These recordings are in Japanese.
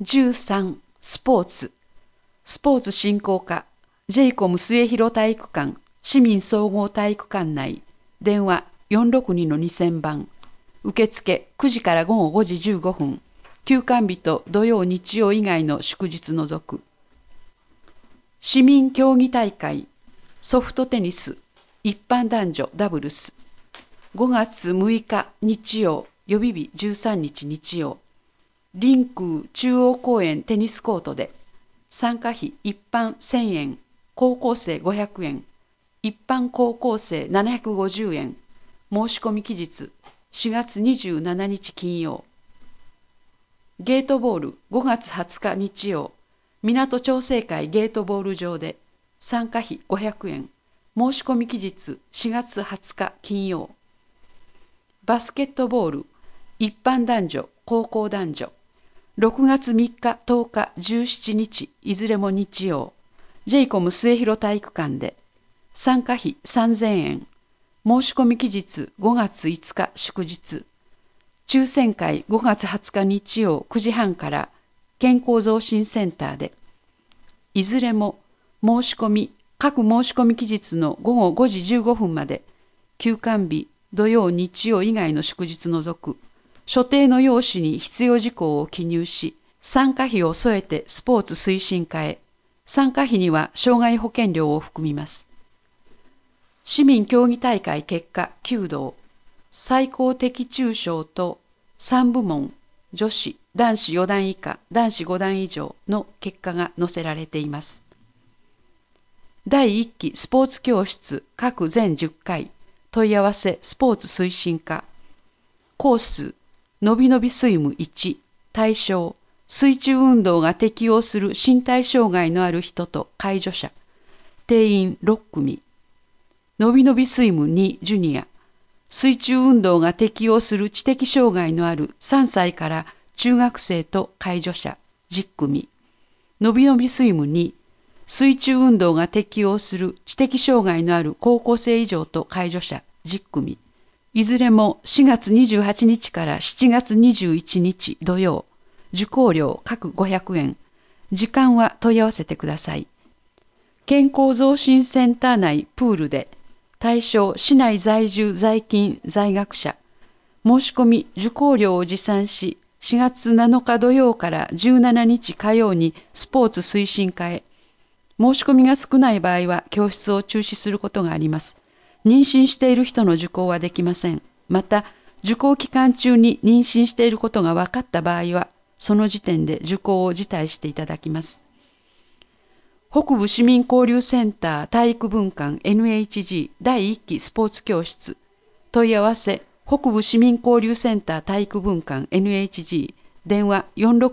13、スポーツ振興課、ジェイコム末広体育館、市民総合体育館内、電話462-2000番、受付9時から午後5時15分、休館日と土曜日曜以外の祝日除く。市民競技大会、ソフトテニス、一般男女ダブルス、5月6日日曜、予備日13日日曜、臨空中央公園テニスコートで、参加費一般1000円、高校生500円、一般高校生750円、申し込み期日4月27日金曜。ゲートボール5月20日日曜、港調整会ゲートボール場で、参加費500円、申し込み期日4月20日金曜。バスケットボール一般男女高校男女、6月3日10日17日いずれも日曜、ジェイコム末広体育館で、参加費3000円、申し込み期日5月5日祝日。抽選会5月20日日曜9時半から健康増進センターで、いずれも各申し込み期日の午後5時15分まで、休館日土曜日曜以外の祝日除く、所定の用紙に必要事項を記入し、参加費を添えてスポーツ推進課へ。参加費には障害保険料を含みます。市民競技大会結果弓道、最高的中賞と3部門、女子、男子4段以下、男子5段以上の結果が載せられています。第1期スポーツ教室各全10回、問い合わせスポーツ推進課。コース、のびのびスイム1、対象、水中運動が適応する身体障害のある人と介助者。定員6組。のびのびスイム2、ジュニア。水中運動が適応する知的障害のある3歳から中学生と介助者10組。のびのびスイム2、水中運動が適応する知的障害のある高校生以上と介助者10組。いずれも4月28日から7月21日土曜。受講料各500円。時間は問い合わせてください。健康増進センター内プールで、対象市内在住在勤在学者。申し込み受講料を持参し、4月7日土曜から17日火曜にスポーツ推進課へ。申し込みが少ない場合は教室を中止することがあります。妊娠している人の受講はできません。また、受講期間中に妊娠していることが分かった場合は、その時点で受講を辞退していただきます。北部市民交流センター体育分館 NHG 第1期スポーツ教室。問い合わせ、北部市民交流センター体育分館 NHG 電話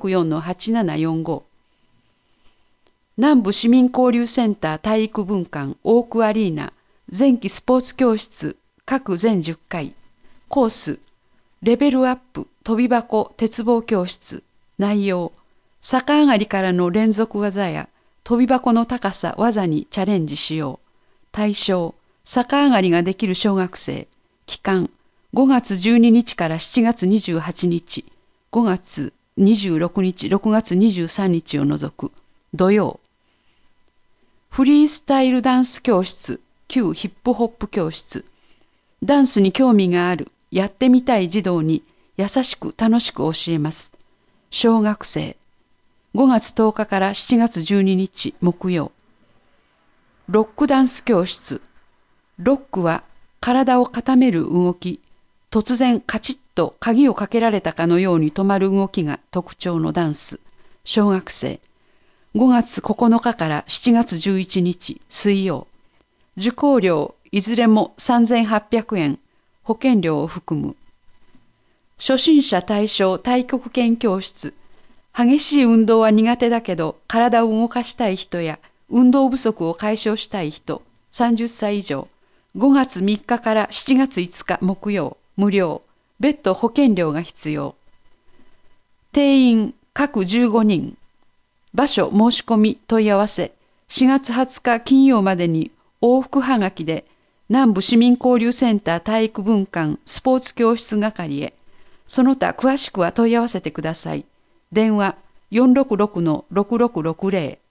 464-8745。南部市民交流センター体育分館オークアリーナ前期スポーツ教室各全10回。コース、レベルアップ飛び箱鉄棒教室。内容、逆上がりからの連続技や飛び箱の高さ技にチャレンジしよう。対象、逆上がりができる小学生。期間、5月12日から7月28日、5月26日、6月23日を除く土曜。フリースタイルダンス教室、旧ヒップホップ教室。ダンスに興味がある、やってみたい児童に優しく楽しく教えます。小学生。5月10日から7月12日木曜。ロックダンス教室。ロックは体を固める動き、突然カチッと鍵をかけられたかのように止まる動きが特徴のダンス。小学生。5月9日から7月11日水曜。受講料いずれも3800円、保険料を含む。初心者対象太極拳教室。激しい運動は苦手だけど体を動かしたい人や運動不足を解消したい人、30歳以上。5月3日から7月5日木曜、無料。別途保険料が必要。定員各15人。場所申し込み問い合わせ。4月20日金曜までに往復はがきで南部市民交流センター体育分館スポーツ教室係へ。その他詳しくは問い合わせてください。電話 466-6660